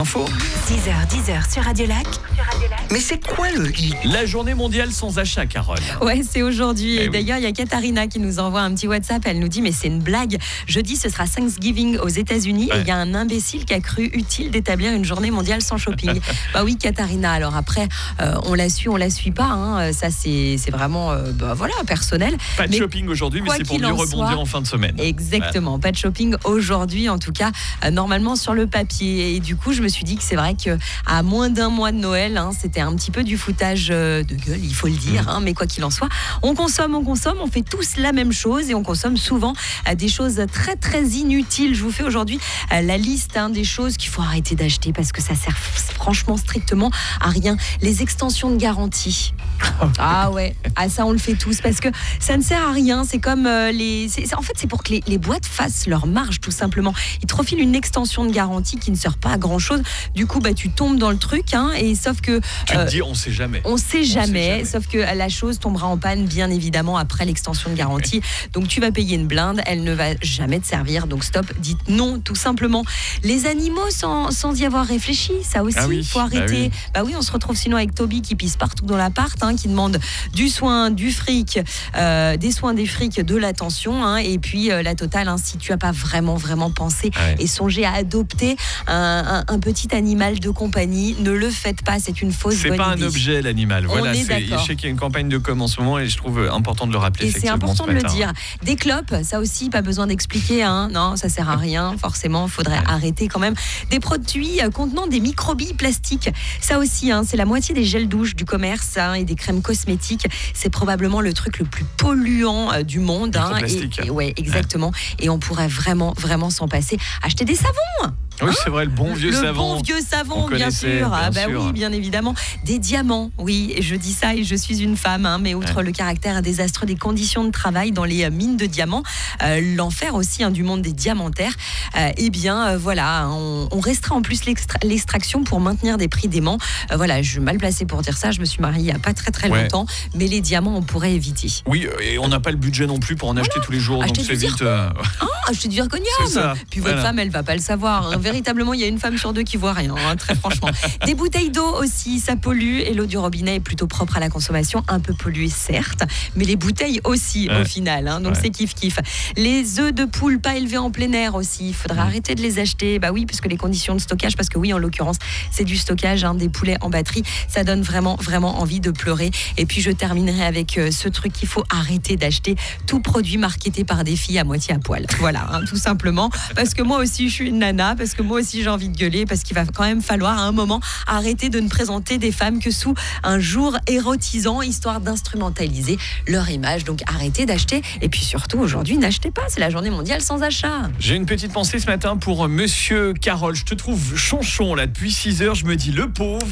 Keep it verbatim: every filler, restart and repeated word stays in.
Info. six heures, dix heures sur Radio Lac. Mais c'est quoi le i ? La journée mondiale sans achat, Carole. Ouais, c'est aujourd'hui. Eh Et oui. d'ailleurs, il y a Katharina qui nous envoie un petit WhatsApp. Elle nous dit, mais c'est une blague. Jeudi, ce sera Thanksgiving aux États-Unis Ouais. et il y a un imbécile qui a cru utile d'établir une journée mondiale sans shopping. Bah oui, Katharina. Alors après, euh, on la suit, on la suit pas. Hein. Ça, c'est, c'est vraiment, euh, bah voilà, personnel. Pas de Mais shopping aujourd'hui, mais quoi c'est pour qu'il mieux en rebondir soit, en fin de semaine. Exactement, pas de shopping aujourd'hui, en tout cas, euh, normalement sur le papier. Et du coup, je me suis dit que c'est vrai que à moins d'un mois de Noël, hein, c'était un petit peu du foutage euh, de gueule, il faut le dire. Hein, mais quoi qu'il en soit, on consomme, on consomme, on fait tous la même chose et on consomme souvent euh, des choses très très inutiles. Je vous fais aujourd'hui euh, la liste hein, des choses qu'il faut arrêter d'acheter parce que ça sert franchement strictement à rien. Les extensions de garantie. Ah ouais, ah ça on le fait tous parce que ça ne sert à rien. C'est comme euh, les, c'est, c'est- en fait c'est pour que les, les boîtes fassent leur marge tout simplement. Ils te refilent une extension de garantie qui ne sert pas à grand chose. Du coup bah tu tombes dans le truc hein, et sauf que Tu euh, te dis, on sait jamais. on sait sait jamais, jamais. sauf que la chose tombera en panne bien évidemment après l'extension de garantie. Donc tu vas payer une blinde, elle ne va jamais te servir. Donc stop, dites non tout simplement. Les animaux sans, sans y avoir réfléchi, ça aussi, Ah oui, il faut bah arrêter. oui. Bah oui, on se retrouve sinon avec Toby qui pisse partout dans l'appart, hein, qui demande du soin, du fric, euh, des soins, des frics, de l'attention, hein, et puis euh, la totale. Hein, si tu n'as pas vraiment vraiment pensé Ouais. et songé à adopter un, un- un petit animal de compagnie, ne le faites pas. C'est une fausse C'est bonne pas un idée. objet, l'animal. On Voilà, est c'est, je d'accord. sais qu'il y a une campagne de com en ce moment et je trouve important de le rappeler. Et c'est effectivement, important ce de le matin. dire. Des clopes, ça aussi, pas besoin d'expliquer. Hein. Non, ça sert à rien. Forcément, faudrait Ouais. arrêter quand même. Des produits euh, contenant des microbilles plastiques. Ça aussi, hein, c'est la moitié des gels douche du commerce hein, et des crèmes cosmétiques. C'est probablement le truc le plus polluant euh, du monde. Hein, et, Microplastique. et ouais, exactement. Et on pourrait vraiment, vraiment s'en passer. Acheter des savons. Oui, c'est vrai, le bon vieux le savon. bon vieux On savon, bien connaissait, sûr. Ah bien bah sûr. oui, bien évidemment. Des diamants, oui. Et je dis ça et je suis une femme, hein, mais outre Ouais. le caractère désastreux des conditions de travail dans les euh, mines de diamants, euh, l'enfer aussi hein, du monde des diamantaires. Euh, eh bien, euh, voilà, on, on restreint en plus l'extra- l'extraction pour maintenir des prix déments. Euh, voilà, je suis mal placée pour dire ça. Je me suis mariée il n'y a pas très très Ouais. longtemps, mais les diamants, on pourrait éviter. Oui, et on n'a pas le budget non plus pour en acheter tous les jours, Acheter donc c'est du vite. euh, Ah, achetez du zirconium. C'est ça, Puis votre voilà. femme, elle va pas le savoir. hein. Véritablement, il y a une femme sur deux qui voit rien, hein, très franchement. Des bouteilles d'eau aussi, ça pollue. Et l'eau du robinet est plutôt propre à la consommation, un peu polluée certes, mais les bouteilles aussi Ouais. au final. hein, donc Ouais. c'est kiff kiff. Les œufs de poule pas élevés en plein air aussi. Il faudrait Mmh. arrêter de les acheter. Bah oui, parce que les conditions de stockage, parce que oui, en l'occurrence, c'est du stockage hein, des poulets en batterie. Ça donne vraiment vraiment envie de pleurer. Et puis je terminerai avec euh, ce truc qu'il faut arrêter d'acheter tout produit marketé par des filles à moitié à poil. Voilà, hein, tout simplement. Parce que moi aussi, je suis une nana, parce que moi aussi, j'ai envie de gueuler, parce qu'il va quand même falloir à un moment arrêter de ne présenter des femmes que sous un jour érotisant, histoire d'instrumentaliser leur image. Donc arrêtez d'acheter. Et puis surtout, aujourd'hui, n'achetez pas. C'est la journée mondiale sans achat. J'ai une petite pensée ce matin pour Monsieur Carole. Je te trouve chonchon là depuis six heures. Je me dis, le pauvre.